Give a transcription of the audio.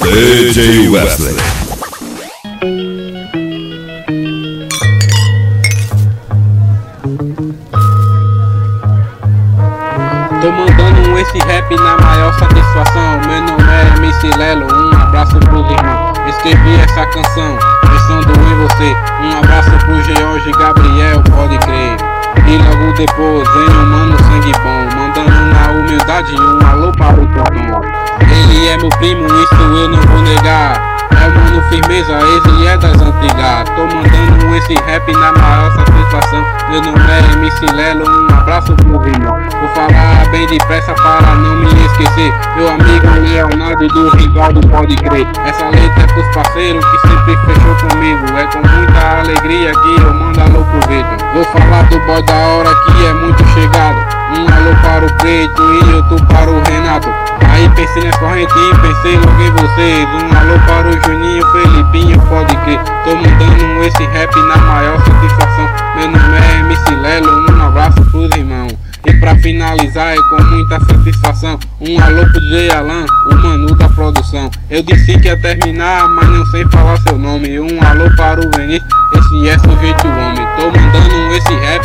DJ Wesley. Tô mandando esse rap na maior satisfação. Meu nome é MC Lelo, um abraço pros irmãos. Escrevi essa canção pensando em você. Um abraço pro George Gabriel, pode crer. E logo depois vem um mano sangue bom, mandando na humildade um alô para o Totão. Ele é meu primo, isso eu não vou negar. É o mano firmeza, ele é das antigas. Tô mandando esse rap na maior satisfação. Meu nome é MC Lelo, um abraço pro irmão. Vou falar bem depressa para não me esquecer. Meu amigo Leonardo do Rivaldo, pode crer. Essa letra é pros parceiros que sempre fechou comigo. É com muita alegria que eu mando alô pro Vitor. Vou falar do boy da hora que é muito chegado. Um alô para o Preto e outro para o Renato. Aí pensei na corrente e pensei logo em vocês. Um alô para o Juninho, Felipinho, pode crer. Tô mandando esse rap na maior satisfação. Meu nome é MC Lelo, um abraço pros irmãos. E pra finalizar é com muita satisfação. Um alô pro DJ Alan, o mano da produção. Eu disse que ia terminar, mas não sei falar seu nome. Um alô para o Vinícius, esse é sujeito homem. Tô mandando esse rap